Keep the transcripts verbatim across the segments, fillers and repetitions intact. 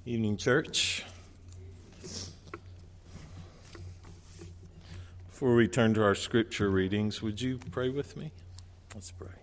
Evening, church. Before we turn to our scripture readings, would you pray with me? Let's pray.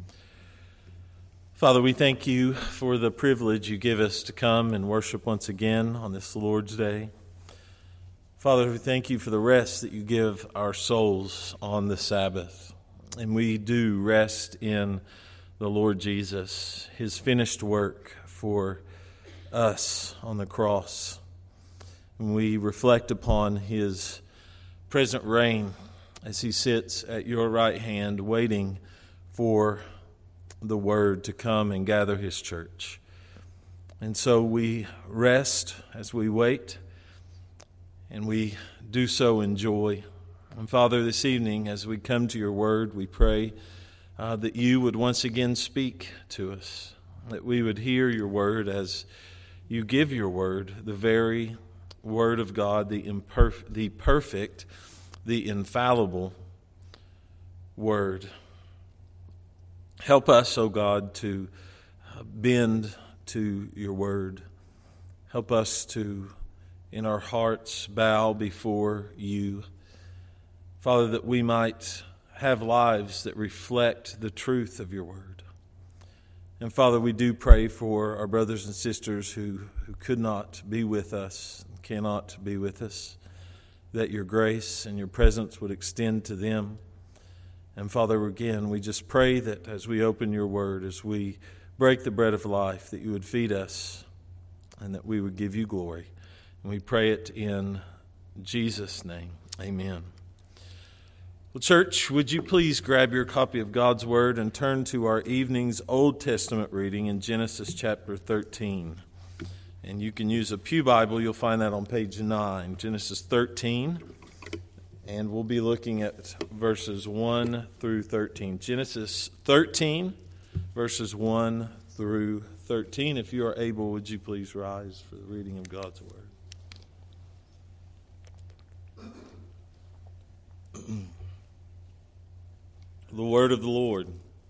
Father, we thank you for the privilege you give us to come and worship once again on this Lord's Day. Father, we thank you for the rest that you give our souls on the Sabbath. And we do rest in the Lord Jesus, his finished work for us on the cross. And we reflect upon his present reign as he sits at your right hand waiting for the word to come and gather his church. And so we rest as we wait, and we do so in joy. And Father, this evening as we come to your word, we pray uh, that you would once again speak to us, that we would hear your word as you give your word, the very word of God, the imperf- the perfect, the infallible word. Help us, O God, to bend to your word. Help us to, in our hearts, bow before you. Father, that we might have lives that reflect the truth of your word. And Father, we do pray for our brothers and sisters who, who could not be with us, cannot be with us, that your grace and your presence would extend to them. And Father, again, we just pray that as we open your word, as we break the bread of life, that you would feed us and that we would give you glory. And we pray it in Jesus' name. Amen. Well, church, would you please grab your copy of God's Word and turn to our evening's Old Testament reading in Genesis chapter thirteen. And you can use a pew Bible. You'll find that on page nine, Genesis thirteen. And we'll be looking at verses one through thirteen. Genesis thirteen, verses one through thirteen. If you are able, would you please rise for the reading of God's Word? The word of the Lord.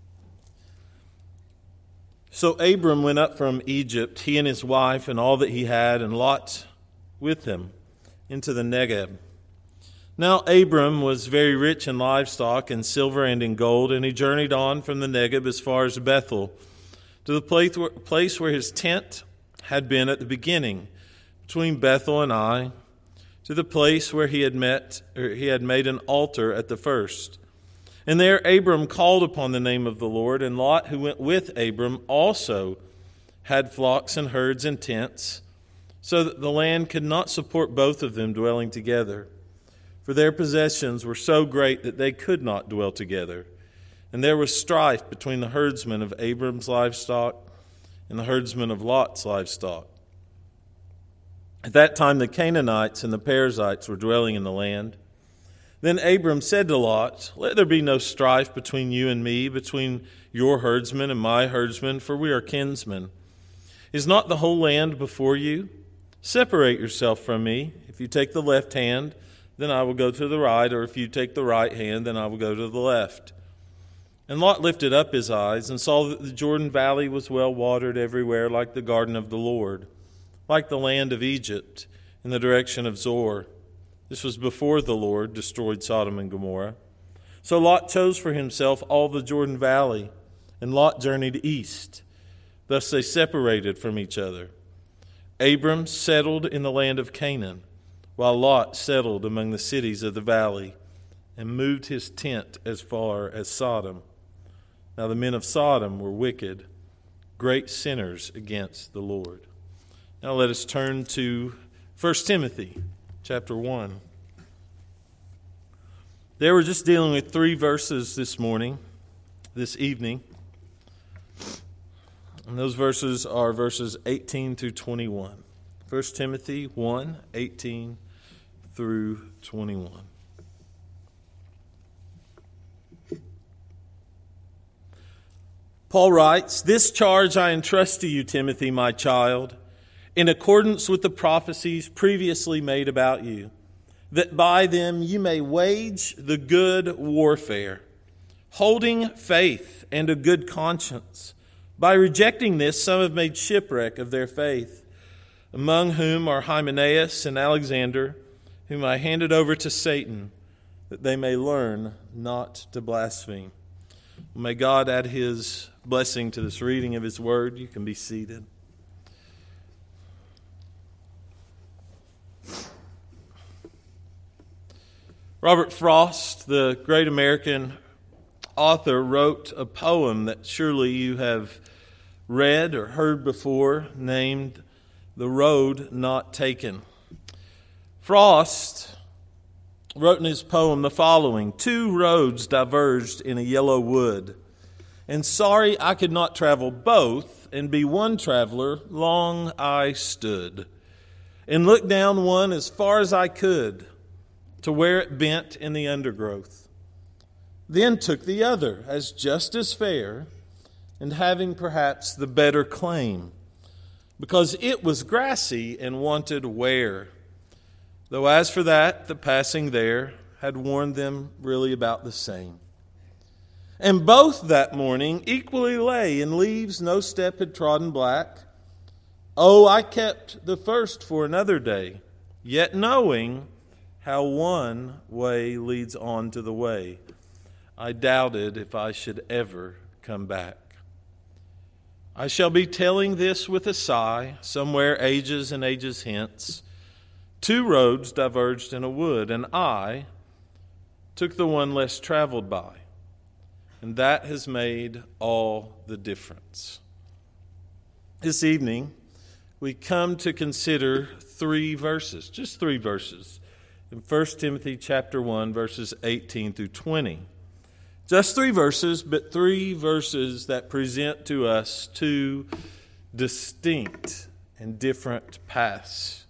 So Abram went up from Egypt, he and his wife and all that he had, and Lot with him, into the Negeb. Now Abram was very rich in livestock, in silver and in gold, and he journeyed on from the Negeb as far as Bethel, to the place where his tent had been at the beginning, between Bethel and Ai, to the place where he had met, or he had made an altar at the first. And there Abram called upon the name of the Lord, and Lot, who went with Abram, also had flocks and herds and tents, so that the land could not support both of them dwelling together. For their possessions were so great that they could not dwell together. And there was strife between the herdsmen of Abram's livestock and the herdsmen of Lot's livestock. At that time the Canaanites and the Perizzites were dwelling in the land. Then Abram said to Lot, "Let there be no strife between you and me, between your herdsmen and my herdsmen, for we are kinsmen. Is not the whole land before you? Separate yourself from me. If you take the left hand, then I will go to the right, or if you take the right hand, then I will go to the left." And Lot lifted up his eyes and saw that the Jordan Valley was well watered everywhere, like the garden of the Lord, like the land of Egypt, in the direction of Zoar. This was before the Lord destroyed Sodom and Gomorrah. So Lot chose for himself all the Jordan Valley, and Lot journeyed east. Thus they separated from each other. Abram settled in the land of Canaan, while Lot settled among the cities of the valley, and moved his tent as far as Sodom. Now the men of Sodom were wicked, great sinners against the Lord. Now let us turn to First Timothy chapter one. They were just dealing with three verses this morning, this evening. And those verses are verses eighteen through twenty-one. First Timothy one, eighteen through twenty-one. Paul writes, "This charge I entrust to you, Timothy, my child, in accordance with the prophecies previously made about you, that by them you may wage the good warfare, holding faith and a good conscience. By rejecting this, some have made shipwreck of their faith. among whom are Hymenaeus and Alexander, whom I handed over to Satan, that they may learn not to blaspheme. May God add his blessing to this reading of his word. You can be seated. Robert Frost, the great American author, wrote a poem that surely you have read or heard before, named The Road Not Taken. Frost wrote in his poem the following: two roads diverged in a yellow wood, and sorry I could not travel both, and be one traveler, long I stood, and looked down one as far as I could, to where it bent in the undergrowth. Then took the other, as just as fair, and having perhaps the better claim, because it was grassy and wanted wear. Though as for that, the passing there had warned them really about the same. And both that morning equally lay in leaves no step had trodden black. Oh, I kept the first for another day, yet knowing how one way leads on to the way, I doubted if I should ever come back. I shall be telling this with a sigh, somewhere ages and ages hence. Two roads diverged in a wood, and I took the one less traveled by. And that has made all the difference. This evening, we come to consider three verses, just three verses, in First Timothy chapter one, verses eighteen through twenty. Just three verses, but three verses that present to us two distinct and different paths,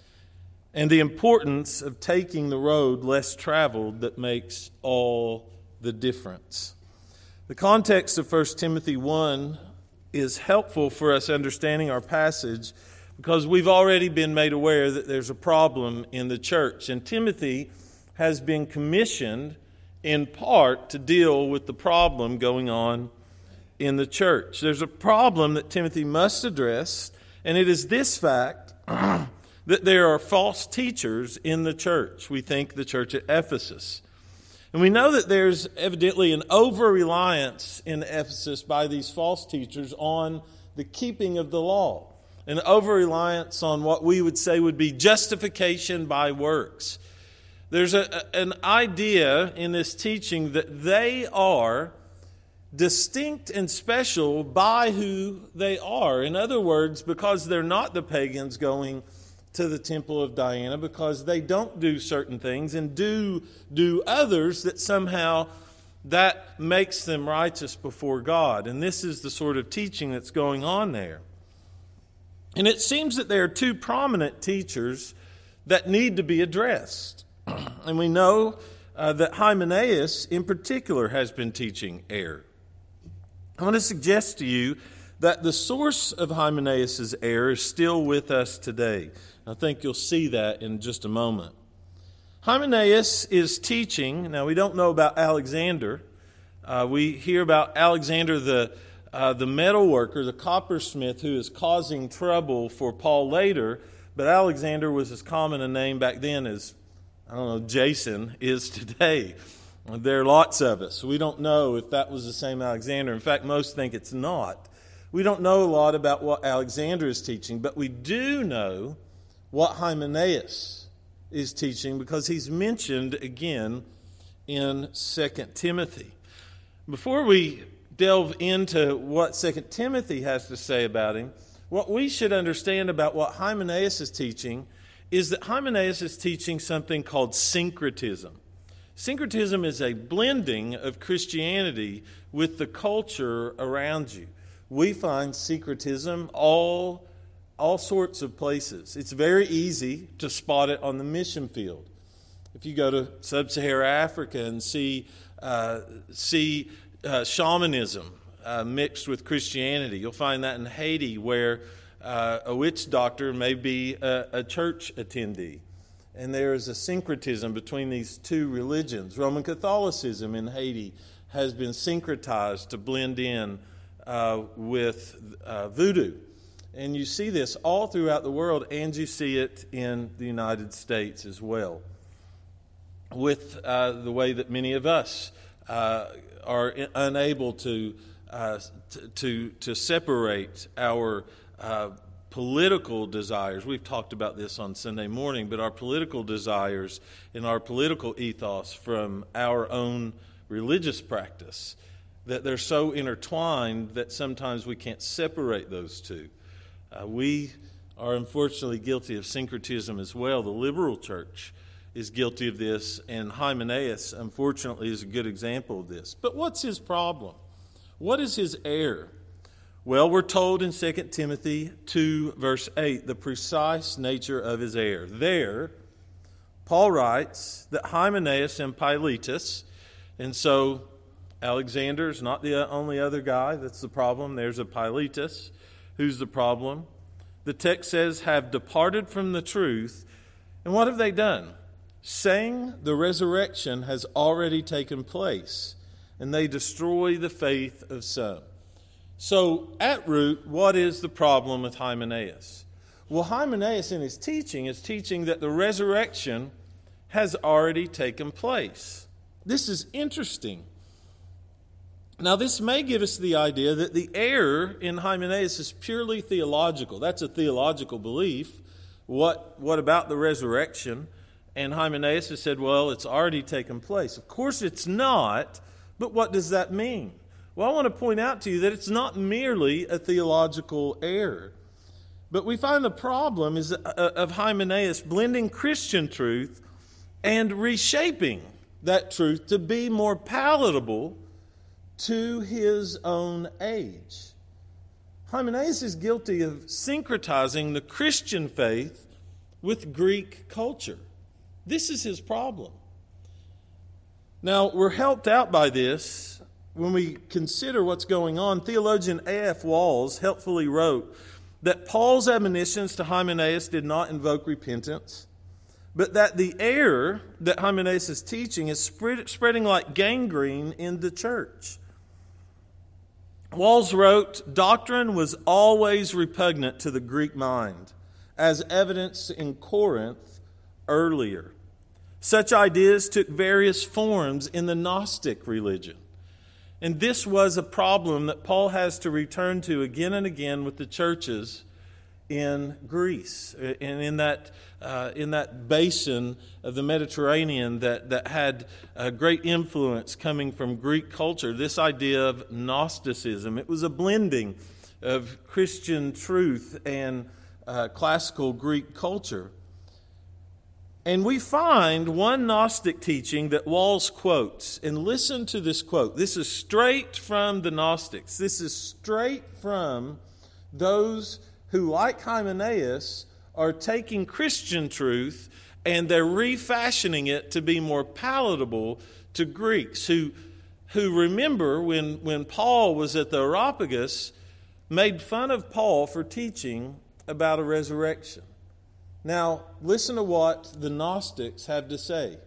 and the importance of taking the road less traveled that makes all the difference. The context of First Timothy one is helpful for us understanding our passage because we've already been made aware that there's a problem in the church, and Timothy has been commissioned in part to deal with the problem going on in the church. There's a problem that Timothy must address, and it is this fact that there are false teachers in the church. We think the church at Ephesus. And we know that there's evidently an over-reliance in Ephesus by these false teachers on the keeping of the law, an over-reliance on what we would say would be justification by works. There's a, an idea in this teaching that they are distinct and special by who they are. In other words, because they're not the pagans going to the temple of Diana, because they don't do certain things and do do others, that somehow that makes them righteous before God. And this is the sort of teaching that's going on there. And it seems that there are two prominent teachers that need to be addressed. And we know uh, that Hymenaeus in particular has been teaching error. I want to suggest to you that the source of Hymenaeus' error is still with us today. I think you'll see that in just a moment. Hymenaeus is teaching. Now, we don't know about Alexander. Uh, we hear about Alexander the uh, the metal worker, the coppersmith, who is causing trouble for Paul later. But Alexander was as common a name back then as, I don't know, Jason is today. There are lots of us. We don't know if that was the same Alexander. In fact, most think it's not. We don't know a lot about what Alexander is teaching, but we do know what Hymenaeus is teaching because he's mentioned again in Second Timothy. Before we delve into what Second Timothy has to say about him, what we should understand about what Hymenaeus is teaching is that Hymenaeus is teaching something called syncretism. Syncretism is a blending of Christianity with the culture around you. We find syncretism all, all sorts of places. It's very easy to spot it on the mission field. If you go to sub-Saharan Africa and see, uh, see uh, shamanism uh, mixed with Christianity, you'll find that in Haiti, where uh, a witch doctor may be a, a church attendee. And there is a syncretism between these two religions. Roman Catholicism in Haiti has been syncretized to blend in uh, with uh, voodoo. And you see this all throughout the world, and you see it in the United States as well, with uh, the way that many of us uh, are unable to, uh, to, to, to separate our uh, political desires. We've talked about this on Sunday morning, but our political desires and our political ethos from our own religious practice, that they're so intertwined that sometimes we can't separate those two. Uh, we are unfortunately guilty of syncretism as well. The liberal church is guilty of this, and Hymenaeus, unfortunately, is a good example of this. But what's his problem? What is his error? Well, we're told in Second Timothy two, verse eight, the precise nature of his error. There, Paul writes that Hymenaeus and Philetus, and so Alexander's not the only other guy that's the problem. There's a Philetus who's the problem. The text says, have departed from the truth. And what have they done? Saying the resurrection has already taken place, and they destroy the faith of some. So, at root, what is the problem with Hymenaeus? Well, Hymenaeus in his teaching is teaching that the resurrection has already taken place. This is interesting. Now, this may give us the idea that the error in Hymenaeus is purely theological. That's a theological belief. What, what about the resurrection? And Hymenaeus has said, well, it's already taken place. Of course it's not, but what does that mean? Well, I want to point out to you that it's not merely a theological error. But we find the problem is of Hymenaeus blending Christian truth and reshaping that truth to be more palatable to his own age. Hymenaeus is guilty of syncretizing the Christian faith with Greek culture. This is his problem. Now, we're helped out by this when we consider what's going on. Theologian A F Walls helpfully wrote that Paul's admonitions to Hymenaeus did not invoke repentance, but that the error that Hymenaeus is teaching is spread, spreading like gangrene in the church. Walls wrote, doctrine was always repugnant to the Greek mind, as evidenced in Corinth earlier. Such ideas took various forms in the Gnostic religion. And this was a problem that Paul has to return to again and again with the churches in Greece and in that uh, in that basin of the Mediterranean that, that had a great influence coming from Greek culture, this idea of Gnosticism. It was a blending of Christian truth and uh, classical Greek culture. And we find one Gnostic teaching that Walls quotes. And listen to this quote. This is straight from the Gnostics. This is straight from those who, like Hymenaeus, are taking Christian truth and they're refashioning it to be more palatable to Greeks who, who remember when, when Paul was at the Areopagus, made fun of Paul for teaching about a resurrection. Now, listen to what the Gnostics have to say.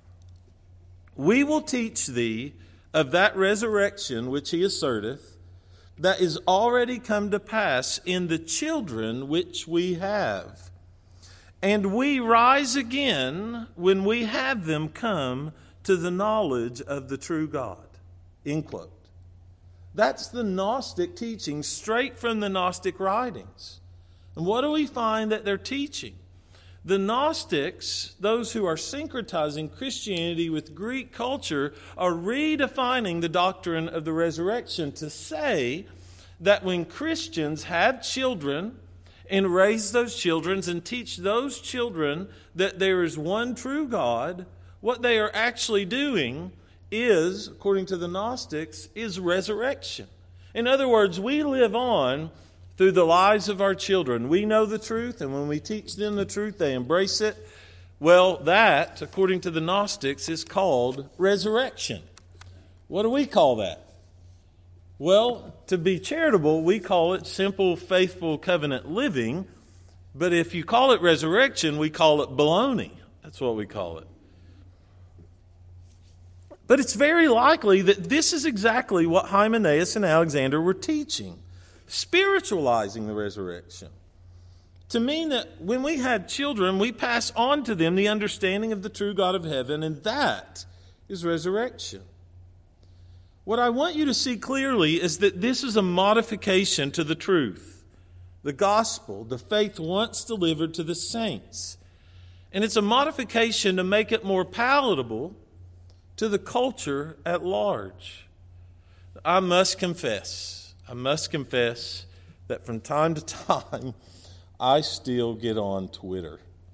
We will teach thee of that resurrection which he asserteth, that is already come to pass in the children which we have. And we rise again when we have them come to the knowledge of the true God. End quote. That's the Gnostic teaching straight from the Gnostic writings. And what do we find that they're teaching? The Gnostics, those who are syncretizing Christianity with Greek culture, are redefining the doctrine of the resurrection to say that when Christians have children and raise those children and teach those children that there is one true God, what they are actually doing is, according to the Gnostics, is resurrection. In other words, we live on through the lives of our children. We know the truth, and when we teach them the truth, they embrace it. Well, that, according to the Gnostics, is called resurrection. What do we call that? Well, to be charitable, we call it simple, faithful, covenant living. But if you call it resurrection, we call it baloney. That's what we call it. But it's very likely that this is exactly what Hymenaeus and Alexander were teaching. spiritualizing the resurrection to mean that when we had children, we pass on to them the understanding of the true God of heaven, and that is resurrection. What I want you to see clearly is that this is a modification to the truth, the gospel, the faith once delivered to the saints. And it's a modification to make it more palatable to the culture at large. I must confess, I must confess that from time to time, I still get on Twitter.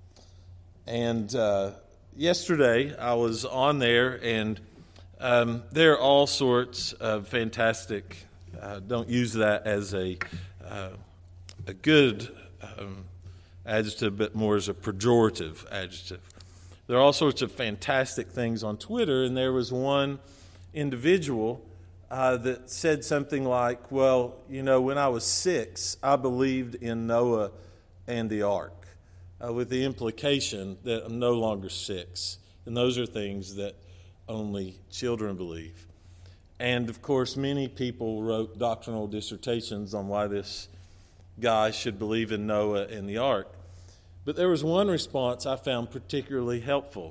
And uh, yesterday, I was on there, and um, there are all sorts of fantastic, uh, don't use that as a, uh, a good um, adjective, but more as a pejorative adjective. There are all sorts of fantastic things on Twitter, and there was one individual uh, that said something like, well, you know, when I was six, I believed in Noah and the ark, uh, with the implication that I'm no longer six. And those are things that only children believe. And, of course, many people wrote doctrinal dissertations on why this guy should believe in Noah and the ark. But there was one response I found particularly helpful.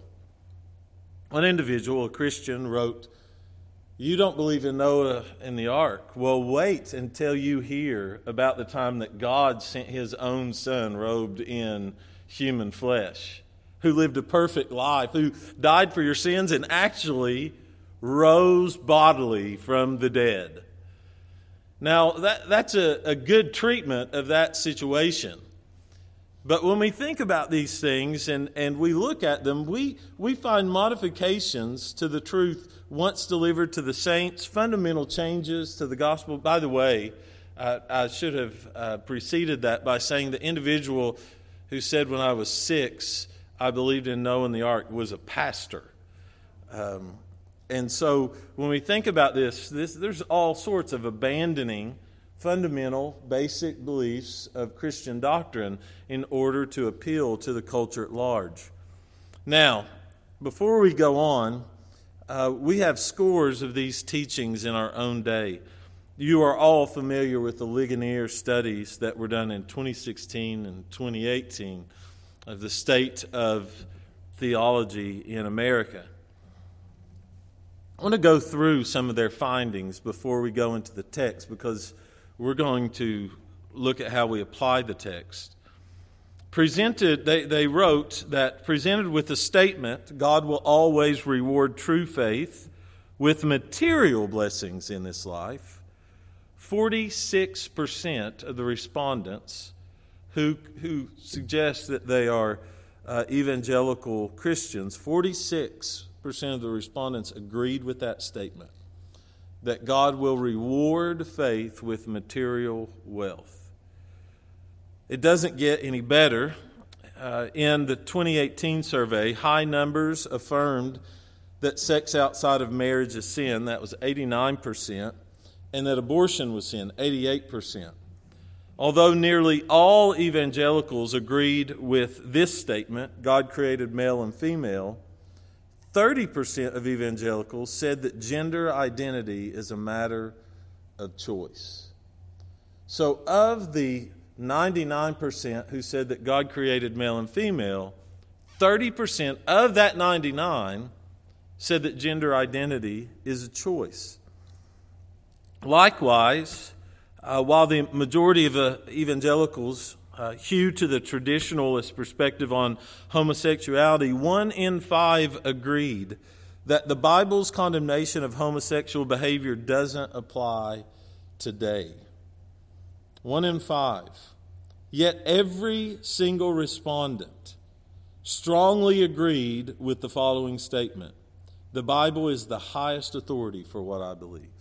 One individual, a Christian, wrote, "You don't believe in Noah and the ark? Well, wait until you hear about the time that God sent his own son robed in human flesh, who lived a perfect life, who died for your sins and actually rose bodily from the dead." Now, that, that's a, a good treatment of that situation. But when we think about these things and, and we look at them, we, we find modifications to the truth once delivered to the saints, fundamental changes to the gospel. By the way, uh, I should have uh, preceded that by saying the individual who said when I was six, I believed in Noah and the ark, was a pastor. Um, and so when we think about this, this, there's all sorts of abandoning fundamental, basic beliefs of Christian doctrine in order to appeal to the culture at large. Now, before we go on, uh, we have scores of these teachings in our own day. You are all familiar with the Ligonier studies that were done in twenty sixteen and twenty eighteen of the state of theology in America. I want to go through some of their findings before we go into the text, because we're going to look at how we apply the text. Presented, they, they wrote that presented with the statement, God will always reward true faith with material blessings in this life, forty-six percent of the respondents who, who suggest that they are uh, evangelical Christians, forty-six percent of the respondents agreed with that statement, that God will reward faith with material wealth. It doesn't get any better. Uh, in the twenty eighteen survey, high numbers affirmed that sex outside of marriage is sin, that was eighty-nine percent, and that abortion was sin, eighty-eight percent. Although nearly all evangelicals agreed with this statement, God created male and female, thirty percent of evangelicals said that gender identity is a matter of choice. So of the ninety-nine percent who said that God created male and female, thirty percent of that ninety-nine said that gender identity is a choice. Likewise, uh, while the majority of uh, evangelicals Uh, hew to the traditionalist perspective on homosexuality, one in five agreed that the Bible's condemnation of homosexual behavior doesn't apply today. One in five. Yet every single respondent strongly agreed with the following statement: the Bible is the highest authority for what I believe.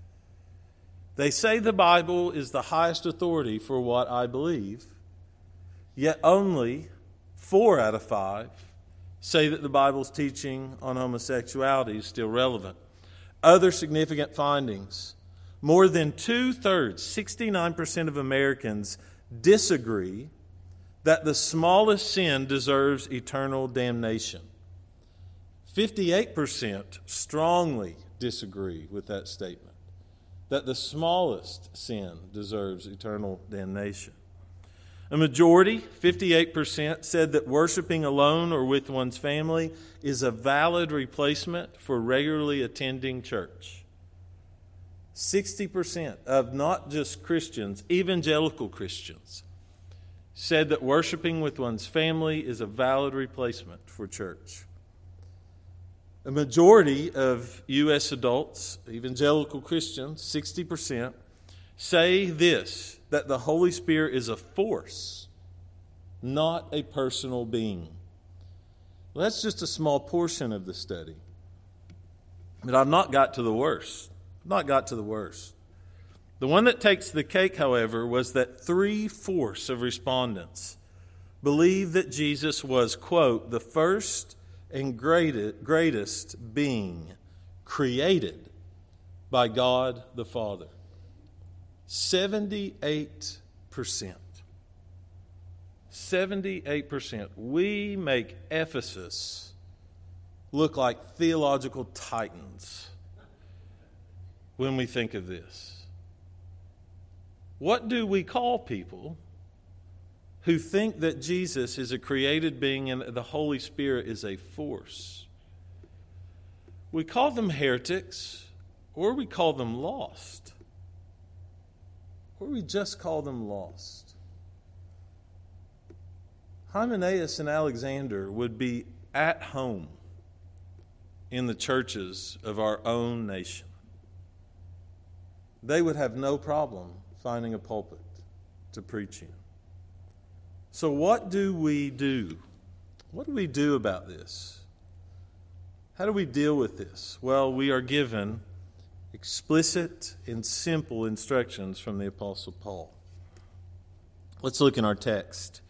They say the Bible is the highest authority for what I believe, yet only four out of five say that the Bible's teaching on homosexuality is still relevant. Other significant findings: more than two-thirds, sixty-nine percent of Americans disagree that the smallest sin deserves eternal damnation. fifty-eight percent strongly disagree with that statement. that the smallest sin deserves eternal damnation. A majority, fifty-eight percent, said that worshiping alone or with one's family is a valid replacement for regularly attending church. sixty percent of not just Christians, evangelical Christians, said that worshiping with one's family is a valid replacement for church. A majority of U S adults, evangelical Christians, sixty percent, say this, that the Holy Spirit is a force, not a personal being. Well, that's just a small portion of the study. But I've not got to the worst. I've not got to the worst. The one that takes the cake, however, was that three-fourths of respondents believe that Jesus was, quote, the first and greatest being created by God the Father. seventy-eight percent. seventy-eight percent. We make Ephesus look like theological titans when we think of this. What do we call people who think that Jesus is a created being and the Holy Spirit is a force? We call them heretics, or we call them lost. Or we just call them lost. Hymenaeus and Alexander would be at home in the churches of our own nation. They would have no problem finding a pulpit to preach in. So what do we do? What do we do about this? How do we deal with this? Well, we are given explicit and simple instructions from the Apostle Paul. Let's look in our text.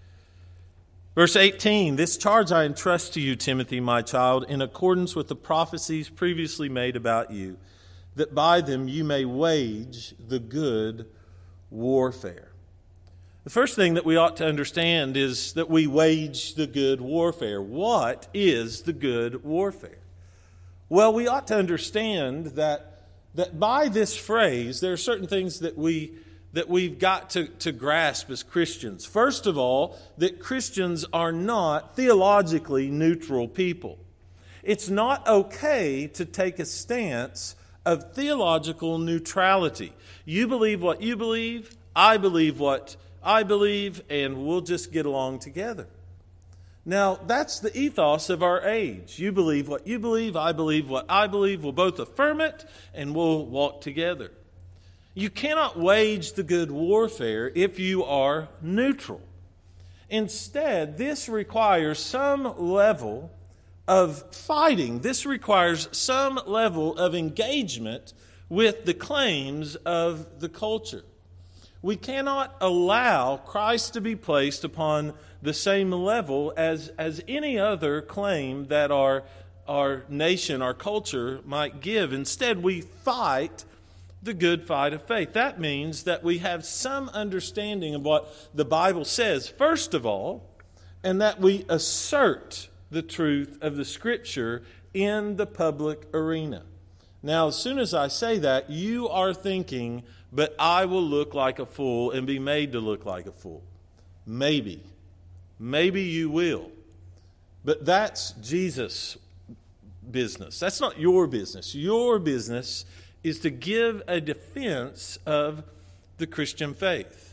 Verse eighteen, this charge I entrust to you, Timothy, my child, in accordance with the prophecies previously made about you, that by them you may wage the good warfare. The first thing that we ought to understand is that we wage the good warfare. What is the good warfare? Well, we ought to understand that, that by this phrase, there are certain things that, we, that we've got to, to grasp as Christians. First of all, that Christians are not theologically neutral people. It's not okay to take a stance of theological neutrality. You believe what you believe, I believe what I believe, and we'll just get along together. Now, that's the ethos of our age. You believe what you believe, I believe what I believe, we'll both affirm it, and we'll walk together. You cannot wage the good warfare if you are neutral. Instead, this requires some level of fighting. This requires some level of engagement with the claims of the culture. We cannot allow Christ to be placed upon the same level as, as any other claim that our, our nation, our culture might give. Instead, we fight the good fight of faith. That means that we have some understanding of what the Bible says, first of all, and that we assert the truth of the Scripture in the public arena. Now, as soon as I say that, you are thinking, but I will look like a fool and be made to look like a fool. Maybe. Maybe you will. But that's Jesus' business. That's not your business. Your business is to give a defense of the Christian faith.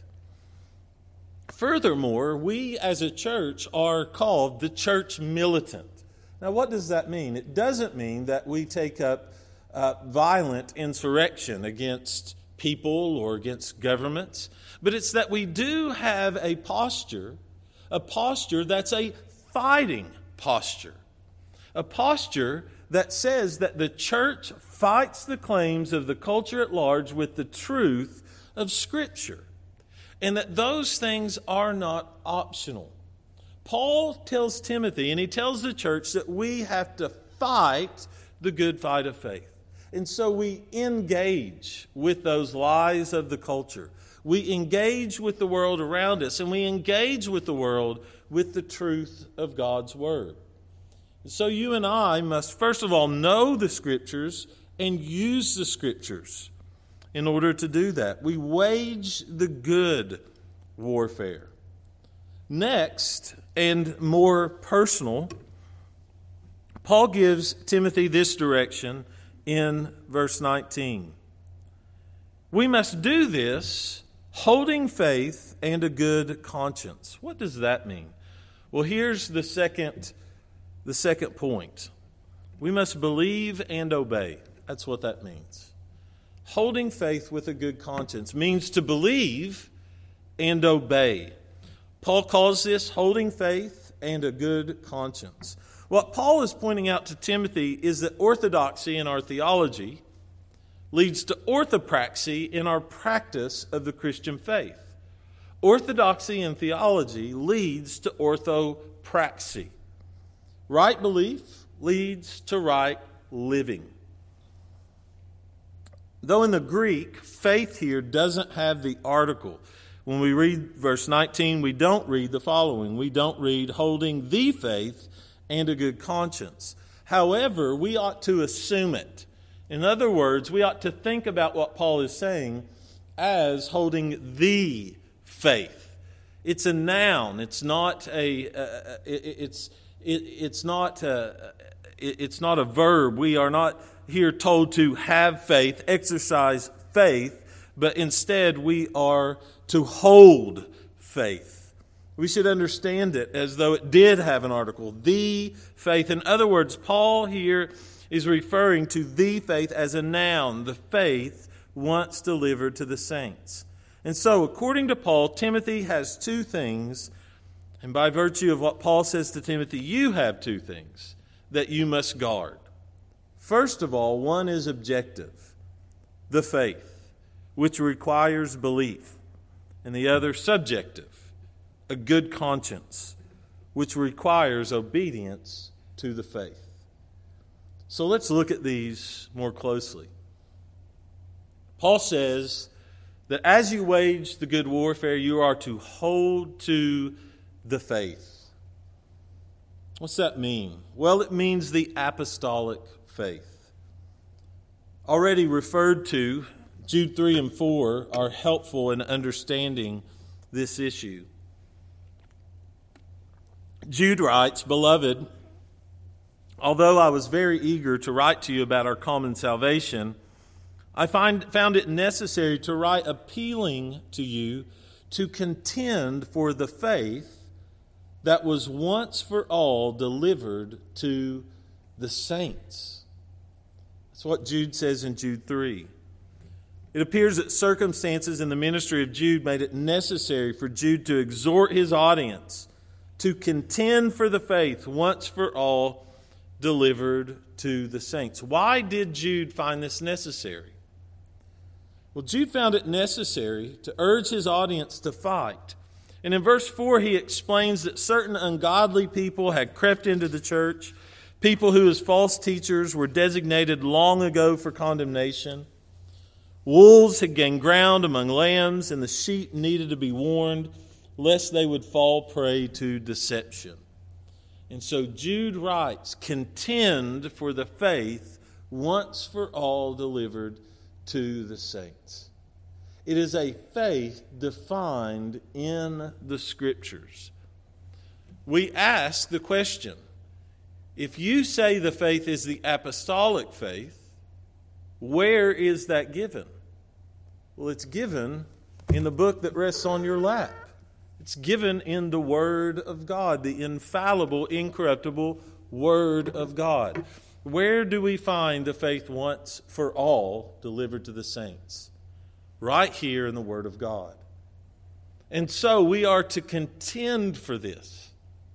Furthermore, we as a church are called the church militant. Now, what does that mean? It doesn't mean that we take up uh, violent insurrection against people or against governments, but it's that we do have a posture, a posture that's a fighting posture, a posture that says that the church fights the claims of the culture at large with the truth of Scripture, and that those things are not optional. Paul tells Timothy, and he tells the church, that we have to fight the good fight of faith. And so we engage with those lies of the culture. We engage with the world around us, and we engage with the world with the truth of God's Word. So you and I must, first of all, know the Scriptures and use the Scriptures. in order to do that. We wage the good warfare. Next, and more personal, Paul gives Timothy this direction in verse nineteen. We must do this holding faith and a good conscience. What does that mean? Well, here's the second, the second point. We must believe and obey. That's what that means. Holding faith with a good conscience means to believe and obey. Paul calls this holding faith and a good conscience. What Paul is pointing out to Timothy is that orthodoxy in our theology leads to orthopraxy in our practice of the Christian faith. Orthodoxy in theology leads to orthopraxy. Right belief leads to right living. Though in the Greek, faith here doesn't have the article. When we read verse nineteen, we don't read the following. We don't read holding the faith and a good conscience. However, we ought to assume it. In other words, we ought to think about what Paul is saying as holding the faith. It's a noun. It's not a. Uh, it, it's it, it's not. A, it, it's not a verb. We are not here told to have faith, exercise faith, but instead we are to hold faith. We should understand it as though it did have an article, the faith. In other words, Paul here is referring to the faith as a noun, the faith once delivered to the saints. And so, according to Paul, Timothy has two things, and by virtue of what Paul says to Timothy, you have two things that you must guard. First of all, one is objective, the faith, which requires belief, and the other subjective, a good conscience, which requires obedience to the faith. So let's look at these more closely. Paul says that as you wage the good warfare, you are to hold to the faith. What's that mean? Well, it means the apostolic faith. Already referred to, Jude three and four are helpful in understanding this issue. Jude writes, "Beloved, although I was very eager to write to you about our common salvation, I find, found it necessary to write appealing to you to contend for the faith that was once for all delivered to the saints." That's what Jude says in Jude three. It appears that circumstances in the ministry of Jude made it necessary for Jude to exhort his audience to contend for the faith once for all delivered to the saints. Why did Jude find this necessary? Well, Jude found it necessary to urge his audience to fight. And in verse four, he explains that certain ungodly people had crept into the church, people who as false teachers were designated long ago for condemnation. Wolves had gained ground among lambs, and the sheep needed to be warned lest they would fall prey to deception. And so Jude writes, contend for the faith once for all delivered to the saints. It is a faith defined in the Scriptures. We ask the question, if you say the faith is the apostolic faith, where is that given? Well, it's given in the book that rests on your lap. It's given in the Word of God, the infallible, incorruptible Word of God. Where do we find the faith once for all delivered to the saints? Right here in the Word of God. And so we are to contend for this.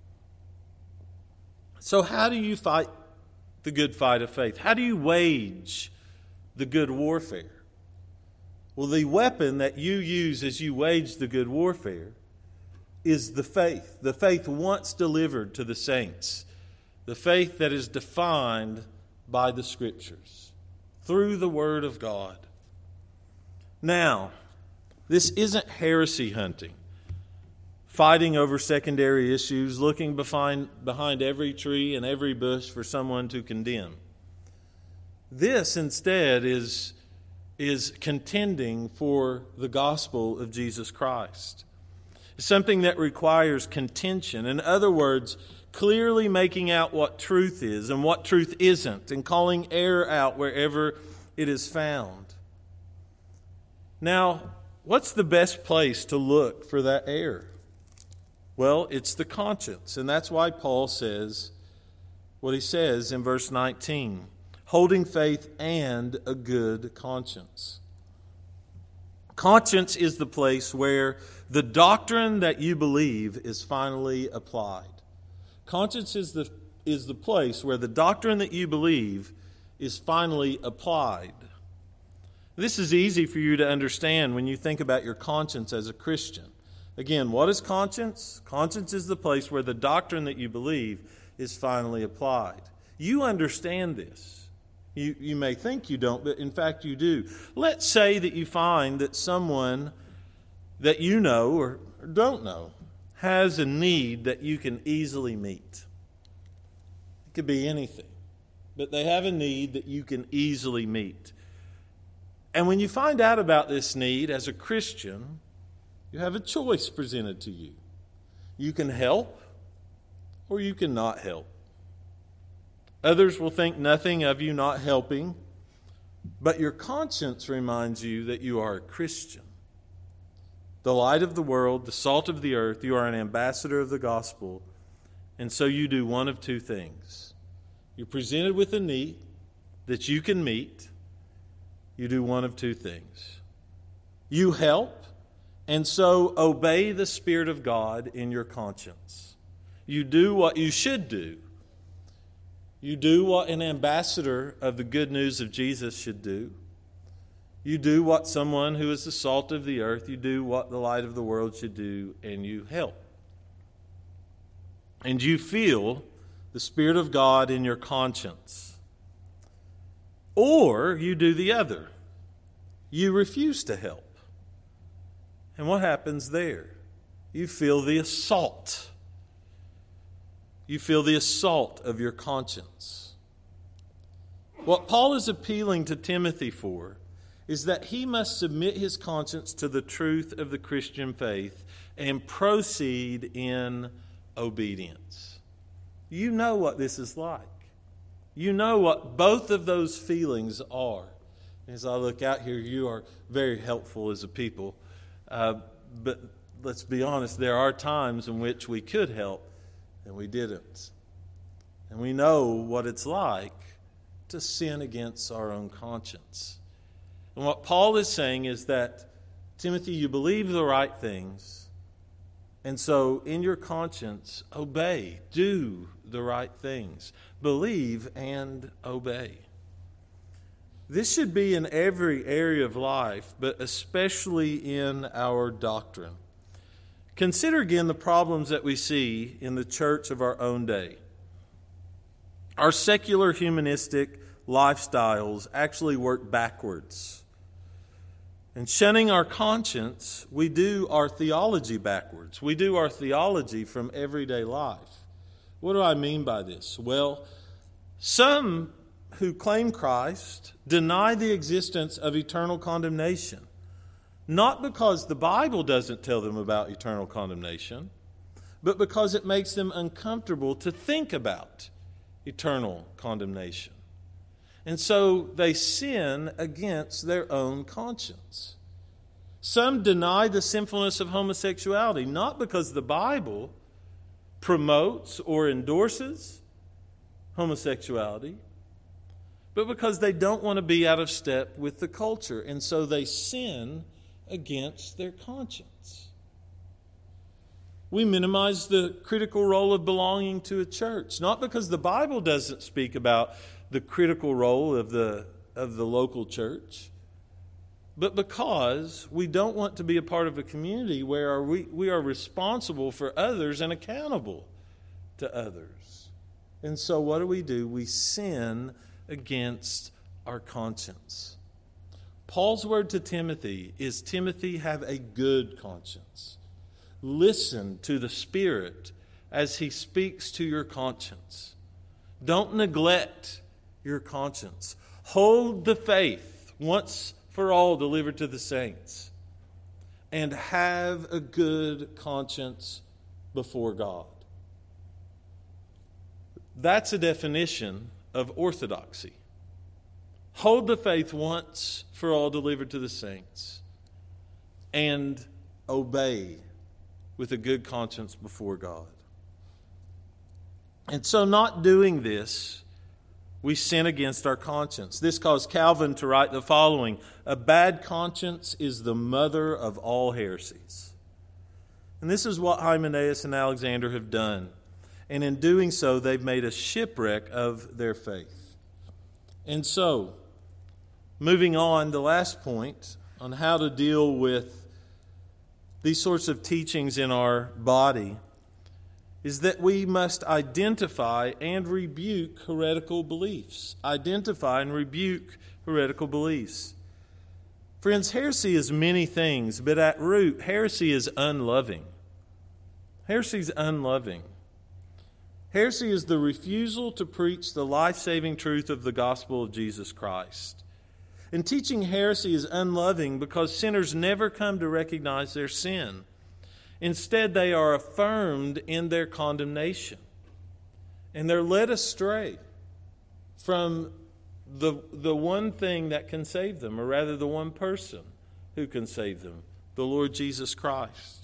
So how do you fight the good fight of faith? How do you wage the good warfare? Well, the weapon that you use as you wage the good warfare is the faith. The faith once delivered to the saints. The faith that is defined by the Scriptures through the Word of God. Now, this isn't heresy hunting, fighting over secondary issues, looking behind, behind every tree and every bush for someone to condemn. This instead is is contending for the gospel of Jesus Christ. It's something that requires contention. In other words, clearly making out what truth is and what truth isn't, and calling error out wherever it is found. Now, what's the best place to look for that error? Well, it's the conscience, and that's why Paul says what he says in verse nineteen, holding faith and a good conscience. Conscience is the place where the doctrine that you believe is finally applied. Conscience is the, is the place where the doctrine that you believe is finally applied. This is easy for you to understand when you think about your conscience as a Christian. Again, what is conscience? Conscience is the place where the doctrine that you believe is finally applied. You understand this. You, you may think you don't, but in fact you do. Let's say that you find that someone that you know or don't know has a need that you can easily meet. It could be anything, but they have a need that you can easily meet. And when you find out about this need as a Christian, you have a choice presented to you. You can help or you can not help. Others will think nothing of you not helping, but your conscience reminds you that you are a Christian. The light of the world, the salt of the earth, you are an ambassador of the gospel, and so you do one of two things. You're presented with a need that you can meet. You do one of two things. You help, and so obey the Spirit of God in your conscience. You do what you should do. You do what an ambassador of the good news of Jesus should do. You do what someone who is the salt of the earth, you do what the light of the world should do, and you help. And you feel the Spirit of God in your conscience. Or you do the other. You refuse to help. And what happens there? You feel the assault. You feel the assault of your conscience. What Paul is appealing to Timothy for is that he must submit his conscience to the truth of the Christian faith and proceed in obedience. You know what this is like. You know what both of those feelings are. As I look out here, you are very helpful as a people. Uh, but let's be honest, there are times in which we could help and we didn't. And we know what it's like to sin against our own conscience. And what Paul is saying is that, Timothy, you believe the right things, and so in your conscience, obey, do the right things. Believe and obey. This should be in every area of life, but especially in our doctrine. Consider again the problems that we see in the church of our own day. Our secular humanistic lifestyles actually work backwards. And shunning our conscience, we do our theology backwards. We do our theology from everyday life. What do I mean by this? Well, some who claim Christ deny the existence of eternal condemnation. Not because the Bible doesn't tell them about eternal condemnation, but because it makes them uncomfortable to think about eternal condemnation. And so they sin against their own conscience. Some deny the sinfulness of homosexuality, not because the Bible promotes or endorses homosexuality, but because they don't want to be out of step with the culture. And so they sin against their conscience. We minimize the critical role of belonging to a church, not because the Bible doesn't speak about the critical role of the of the local church, but because we don't want to be a part of a community where we, we are responsible for others and accountable to others. And so what do we do? We sin against our conscience. Paul's word to Timothy is, Timothy, have a good conscience. Listen to the Spirit as he speaks to your conscience. Don't neglect your conscience. Hold the faith once for all delivered to the saints, and have a good conscience before God. That's a definition of orthodoxy. Hold the faith once for all delivered to the saints, and obey with a good conscience before God. And so not doing this, we sin against our conscience. This caused Calvin to write the following: a bad conscience is the mother of all heresies. And this is what Hymenaeus and Alexander have done. And in doing so, they've made a shipwreck of their faith. And so, moving on, the last point on how to deal with these sorts of teachings in our body is that we must identify and rebuke heretical beliefs. Identify and rebuke heretical beliefs. Friends, heresy is many things, but at root, heresy is unloving. Heresy is unloving. Heresy is the refusal to preach the life-saving truth of the gospel of Jesus Christ. And teaching heresy is unloving because sinners never come to recognize their sin. Instead, they are affirmed in their condemnation. And they're led astray from the, the one thing that can save them, or rather the one person who can save them, the Lord Jesus Christ.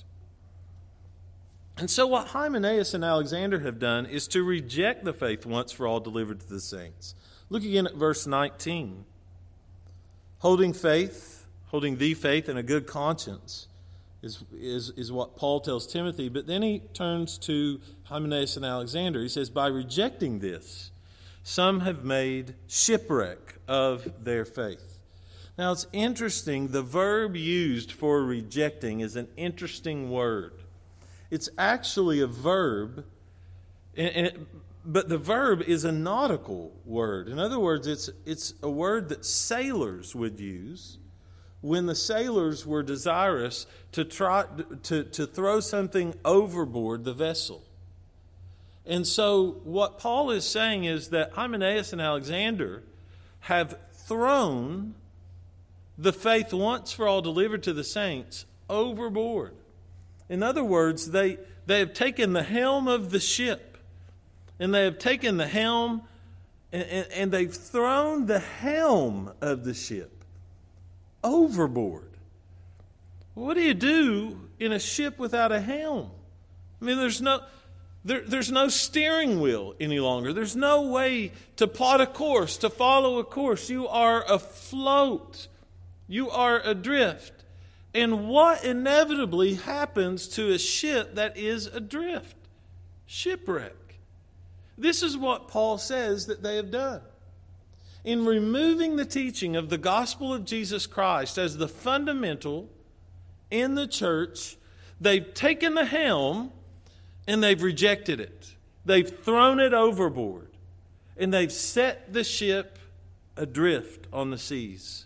And so what Hymenaeus and Alexander have done is to reject the faith once for all delivered to the saints. Look again at verse nineteen. Holding faith, holding the faith and a good conscience is, is, is what Paul tells Timothy. But then he turns to Hymenaeus and Alexander. He says, by rejecting this, some have made shipwreck of their faith. Now it's interesting, the verb used for rejecting is an interesting word. It's actually a verb, and it, but the verb is a nautical word. In other words, it's it's a word that sailors would use when the sailors were desirous to try to, to throw something overboard the vessel. And so what Paul is saying is that Hymenaeus and Alexander have thrown the faith once for all delivered to the saints overboard. In other words, they, they have taken the helm of the ship, and they have taken the helm, and, and, and they've thrown the helm of the ship overboard. What do you do in a ship without a helm? I mean, there's no, there, there's no steering wheel any longer. There's no way to plot a course, to follow a course. You are afloat. You are adrift. And what inevitably happens to a ship that is adrift? Shipwreck. This is what Paul says that they have done. In removing the teaching of the gospel of Jesus Christ as the fundamental in the church, they've taken the helm and they've rejected it. They've thrown it overboard. And they've set the ship adrift on the seas,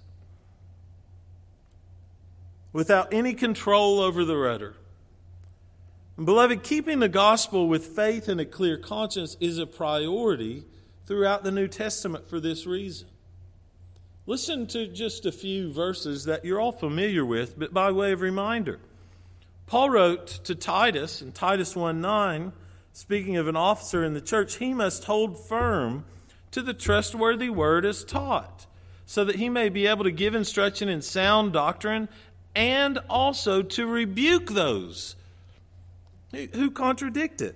without any control over the rudder. And beloved, keeping the gospel with faith and a clear conscience is a priority throughout the New Testament for this reason. Listen to just a few verses that you're all familiar with, but by way of reminder. Paul wrote to Titus in Titus one nine, speaking of an officer in the church, he must hold firm to the trustworthy word as taught, so that he may be able to give instruction in sound doctrine, and also to rebuke those who contradict it.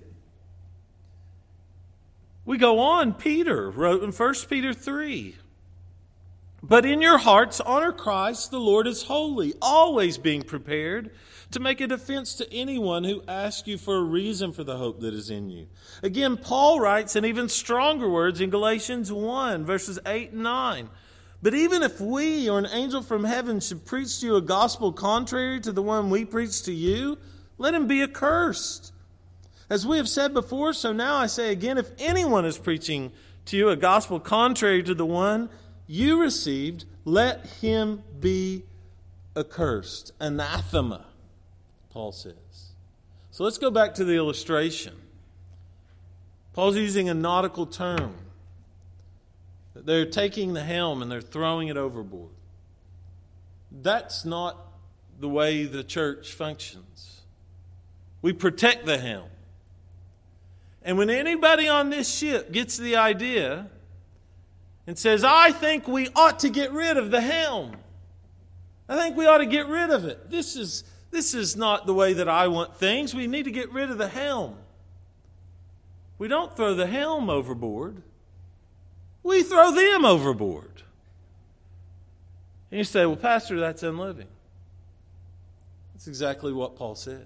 We go on, Peter wrote in First Peter three, but in your hearts honor Christ, the Lord is holy, always being prepared to make a defense to anyone who asks you for a reason for the hope that is in you. Again, Paul writes in even stronger words in Galatians one, verses eight and nine. But even if we or an angel from heaven should preach to you a gospel contrary to the one we preach to you, let him be accursed. As we have said before, so now I say again, if anyone is preaching to you a gospel contrary to the one you received, let him be accursed. Anathema, Paul says. So let's go back to the illustration. Paul's using a nautical term. They're taking the helm and they're throwing it overboard. That's not the way the church functions. We protect the helm. And when anybody on this ship gets the idea and says, I think we ought to get rid of the helm, I think we ought to get rid of it. This is, this is not the way that I want things. We need to get rid of the helm. We don't throw the helm overboard. We throw them overboard. And you say, well, Pastor, that's unloving. That's exactly what Paul says.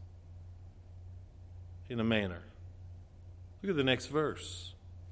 In a manner. Look at the next verse.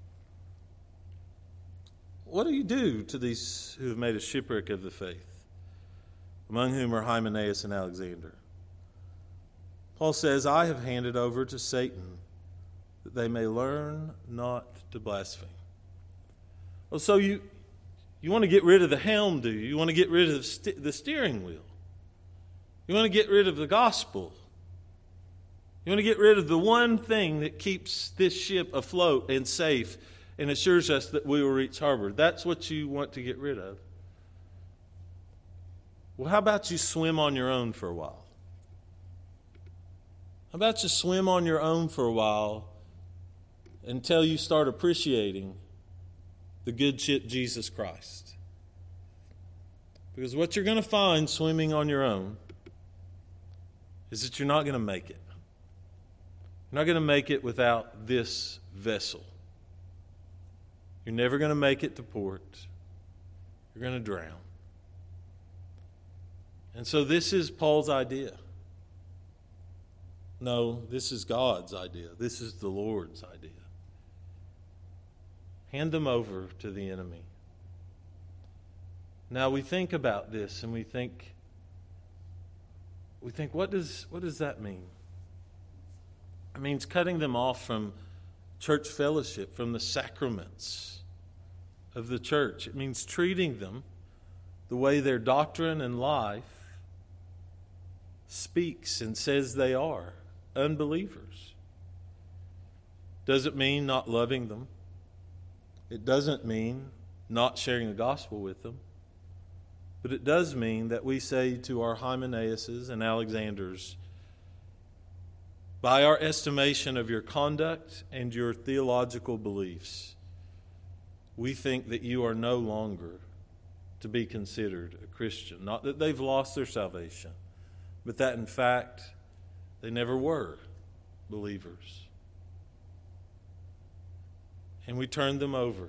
What do you do to these who have made a shipwreck of the faith, among whom are Hymenaeus and Alexander? Paul says, I have handed over to Satan that they may learn not to blaspheme. Well, so you, you want to get rid of the helm, do you? You want to get rid of the, st- the steering wheel. You want to get rid of the gospel. You want to get rid of the one thing that keeps this ship afloat and safe and assures us that we will reach harbor. That's what you want to get rid of. Well, how about you swim on your own for a while? How about you swim on your own for a while until you start appreciating the good ship Jesus Christ? Because what you're going to find swimming on your own is that you're not going to make it. You're not going to make it without this vessel. You're never going to make it to port. You're going to drown. And so this is Paul's idea. No, this is God's idea. This is the Lord's idea. Hand them over to the enemy. Now we think about this and we think, we think, what does what does that mean? It means cutting them off from church fellowship, from the sacraments of the church. It means treating them the way their doctrine and life speaks and says they are, unbelievers. Does it mean not loving them? It doesn't mean not sharing the gospel with them. But it does mean that we say to our Hymenaeuses and Alexanders, by our estimation of your conduct and your theological beliefs, we think that you are no longer to be considered a Christian. Not that they've lost their salvation, but that in fact they never were believers. And we turn them over.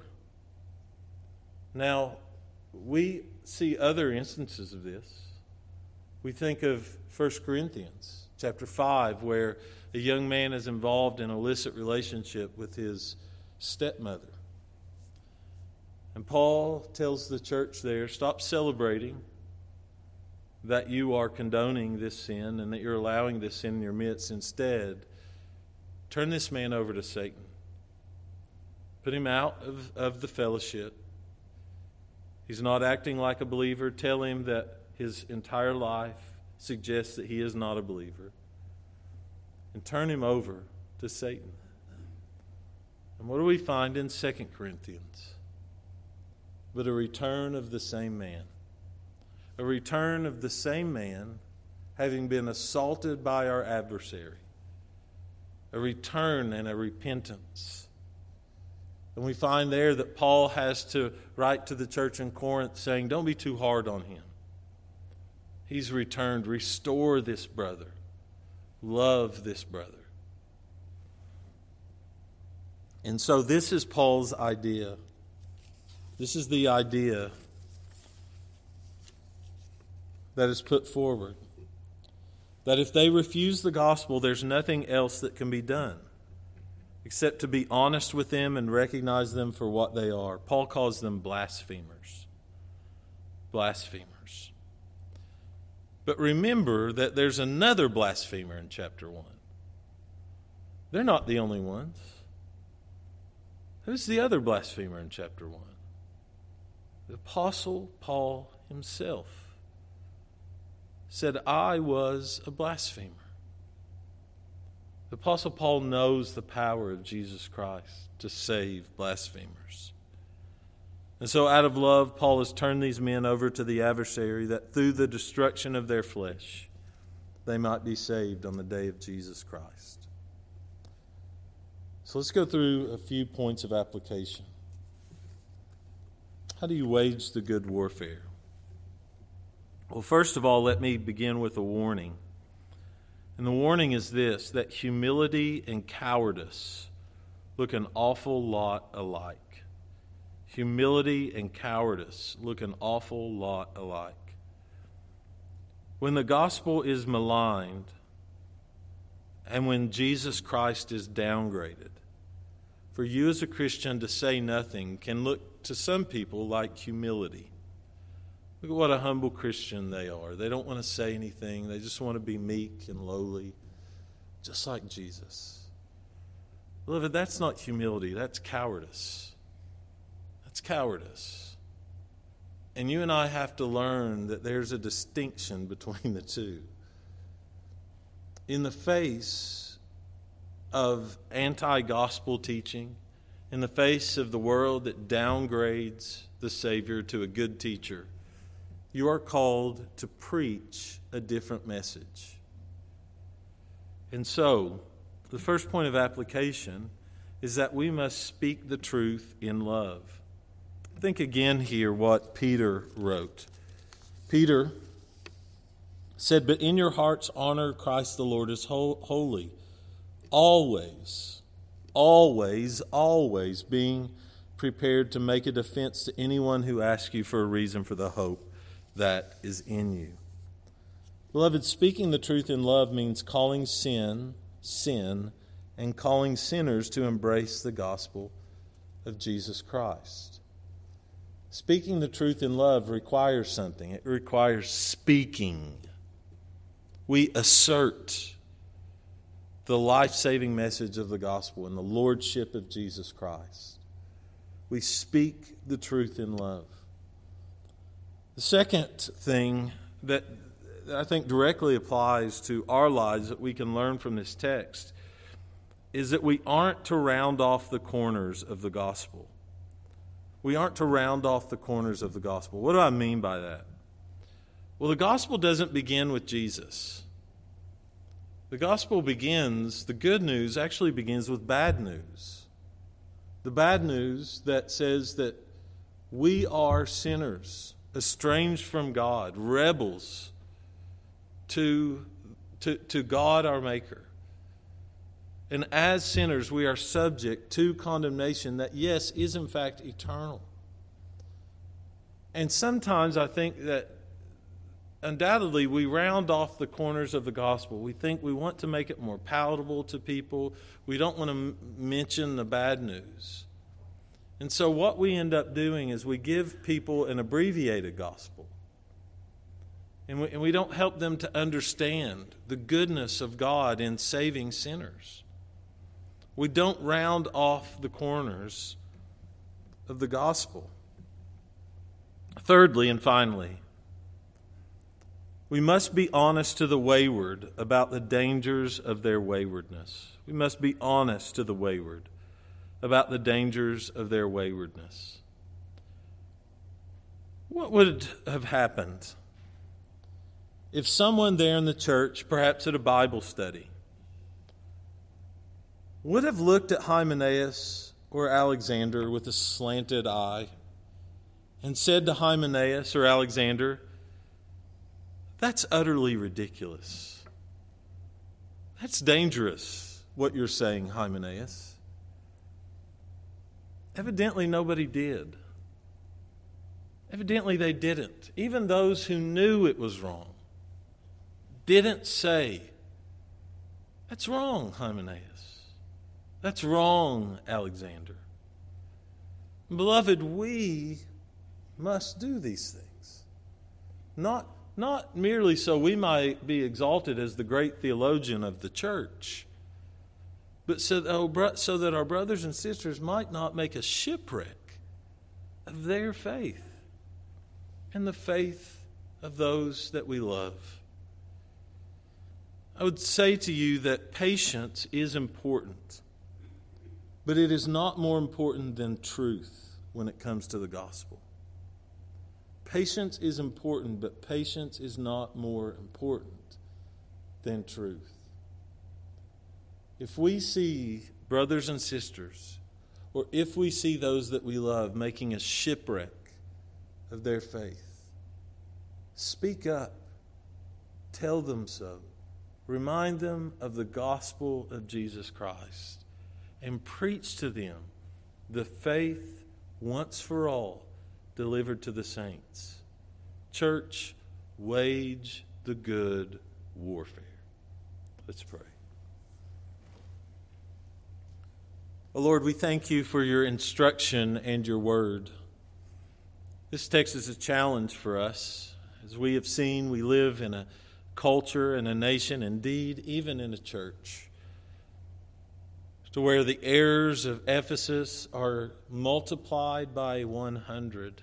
Now, we see other instances of this. We think of First Corinthians chapter five, where a young man is involved in an illicit relationship with his stepmother. And Paul tells the church there, stop celebrating that you are condoning this sin and that you're allowing this sin in your midst. Instead, turn this man over to Satan. Put him out of, of the fellowship. He's not acting like a believer. Tell him that his entire life suggests that he is not a believer. And turn him over to Satan. And what do we find in Second Corinthians? But a return of the same man. A return of the same man having been assaulted by our adversary. A return and a repentance. And we find there that Paul has to write to the church in Corinth saying, don't be too hard on him. He's returned. Restore this brother. Love this brother. And so this is Paul's idea. This is the idea that is put forward. That if they refuse the gospel, there's nothing else that can be done except to be honest with them and recognize them for what they are. Paul calls them blasphemers. Blasphemers. But remember that there's another blasphemer in chapter one. They're not the only ones. Who's the other blasphemer in chapter one? The Apostle Paul himself said, I was a blasphemer. The Apostle Paul knows the power of Jesus Christ to save blasphemers. And so out of love, Paul has turned these men over to the adversary that through the destruction of their flesh, they might be saved on the day of Jesus Christ. So let's go through a few points of application. How do you wage the good warfare? Well, first of all, let me begin with a warning. And the warning is this, that humility and cowardice look an awful lot alike. Humility and cowardice look an awful lot alike. When the gospel is maligned and when Jesus Christ is downgraded, for you as a Christian to say nothing can look to some people like humility. Look at what a humble Christian they are. They don't want to say anything. They just want to be meek and lowly, just like Jesus. Beloved, that's not humility. That's cowardice. That's cowardice. And you and I have to learn that there's a distinction between the two. In the face of anti-gospel teaching, in the face of the world that downgrades the Savior to a good teacher, you are called to preach a different message. And so, the first point of application is that we must speak the truth in love. Think again here what Peter wrote. Peter said, "But in your hearts honor Christ the Lord as holy, always, always, always being prepared to make a defense to anyone who asks you for a reason for the hope that is in you." Beloved, speaking the truth in love means calling sin, sin, and calling sinners to embrace the gospel of Jesus Christ. Speaking the truth in love requires something. It requires speaking. We assert the life-saving message of the gospel and the lordship of Jesus Christ. We speak the truth in love. The second thing that I think directly applies to our lives that we can learn from this text is that we aren't to round off the corners of the gospel. We aren't to round off the corners of the gospel. What do I mean by that? Well, the gospel doesn't begin with Jesus. The gospel begins, the good news actually begins with bad news. The bad news that says that we are sinners, estranged from God, rebels to, to, to God our Maker. And as sinners, we are subject to condemnation that, yes, is in fact eternal. And sometimes I think that undoubtedly we round off the corners of the gospel. We think we want to make it more palatable to people. We don't want to m- mention the bad news. And so what we end up doing is we give people an abbreviated gospel. And we, and we don't help them to understand the goodness of God in saving sinners. We don't round off the corners of the gospel. Thirdly and finally, we must be honest to the wayward about the dangers of their waywardness. We must be honest to the wayward about the dangers of their waywardness. What would have happened if someone there in the church, perhaps at a Bible study, would have looked at Hymenaeus or Alexander with a slanted eye and said to Hymenaeus or Alexander, "That's utterly ridiculous. That's dangerous, what you're saying, Hymenaeus." Evidently, nobody did. Evidently, they didn't. Even those who knew it was wrong didn't say, "That's wrong, Hymenaeus. That's wrong, Alexander." Beloved, we must do these things. Not, not merely so we might be exalted as the great theologian of the church, but so, oh, so that our brothers and sisters might not make a shipwreck of their faith and the faith of those that we love. I would say to you that patience is important, but it is not more important than truth when it comes to the gospel. Patience is important, but patience is not more important than truth. If we see brothers and sisters, or if we see those that we love making a shipwreck of their faith, speak up, tell them so, remind them of the gospel of Jesus Christ, and preach to them the faith once for all delivered to the saints. Church, wage the good warfare. Let's pray. Oh Lord, we thank you for your instruction and your word. This text is a challenge for us. As we have seen, we live in a culture and a nation, indeed, even in a church, to where the errors of Ephesus are multiplied by one hundred.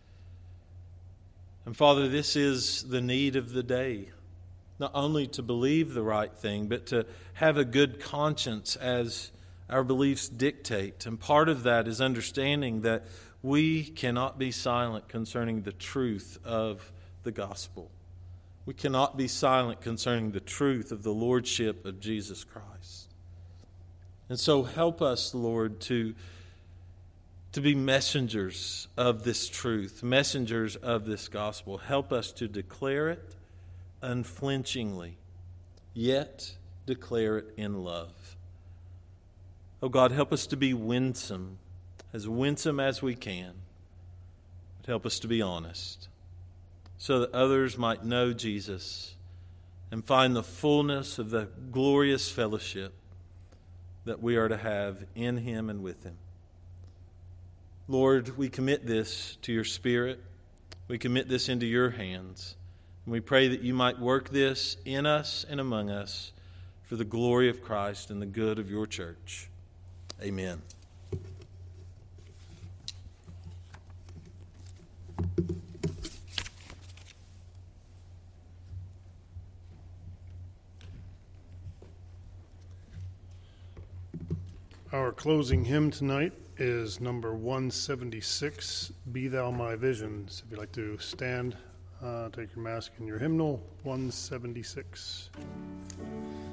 And Father, this is the need of the day, not only to believe the right thing, but to have a good conscience as our beliefs dictate. And part of that is understanding that we cannot be silent concerning the truth of the gospel. We cannot be silent concerning the truth of the lordship of Jesus Christ. And so help us, Lord, to, to be messengers of this truth, messengers of this gospel. Help us to declare it unflinchingly, yet declare it in love. Oh God, help us to be winsome, as winsome as we can, but help us to be honest, so that others might know Jesus and find the fullness of the glorious fellowship that we are to have in him and with him. Lord, we commit this to your Spirit. We commit this into your hands. And we pray that you might work this in us and among us for the glory of Christ and the good of your church. Amen. Our closing hymn tonight is number one seventy-six, Be Thou My Vision. So if you'd like to stand, uh, take your mask and your hymnal, one seventy-six.